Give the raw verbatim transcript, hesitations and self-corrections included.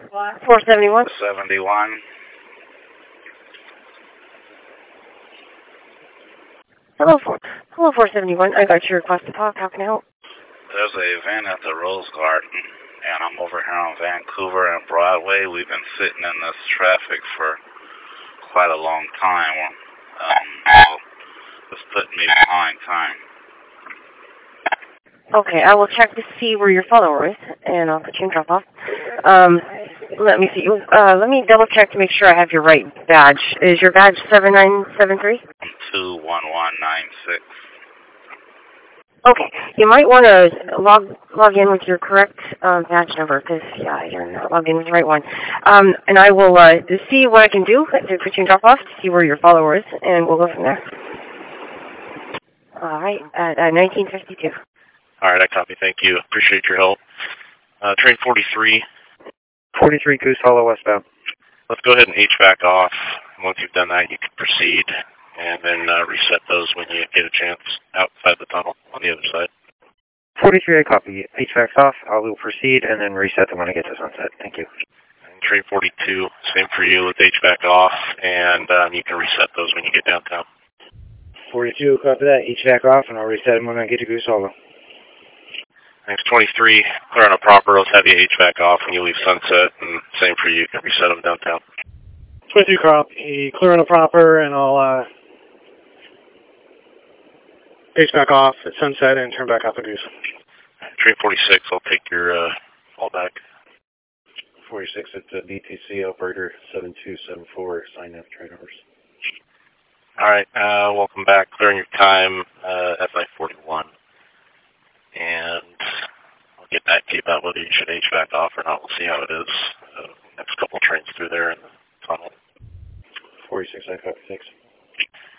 four seventy-one. seventy-one. Hello, four. Hello, four seventy-one. I got your request to talk. How can I help? There's an event at the Rose Garden, and I'm over here on Vancouver and Broadway. We've been sitting in this traffic for quite a long time. Um, so it's putting me behind time. Okay, I will check to see where your follower is, and I'll put you in drop off. Um, let me see. Uh, let me double check to make sure I have your right badge. Is your badge seven nine seven three? two one one nine six. Okay, you might want to log log in with your correct um, badge number, because, yeah, you're not logged in with the right one. Um, and I will uh, see what I can do to put you in drop-off, to see where your follower is, and we'll go from there. All right, at uh, nineteen fifty-two. All right, I copy. Thank you. Appreciate your help. Uh, train forty-three. forty-three Goose Hollow westbound. Let's go ahead and H V A C off. Once you've done that, you can proceed. And then uh, reset those when you get a chance outside the tunnel on the other side. forty-three, I copy. H V A C off. I will proceed and then reset them when I get to sunset. Thank you. And train forty-two, same for you. Let's H V A C off, and um, you can reset those when you get downtown. forty-two, copy that. H V A C off, and I'll reset them when I get to Goose Hollow. Thanks. twenty-three, clear on a proper. Let's have you H V A C off when you leave sunset, and same for you. You can reset them downtown. twenty-two, copy. Clear on a proper, and I'll uh, H V A C off at sunset and turn back up at Goose. Train forty-six, I'll take your uh, call back. forty-six, it's a B T C operator seven two seven four, sign up trade hours. All right, uh, welcome back. Clearing your time, uh, F I forty-one. And I'll get back to you about whether you should H V A C off or not. We'll see how it is. Uh, next couple trains through there in the tunnel. forty-six, I copy, thanks.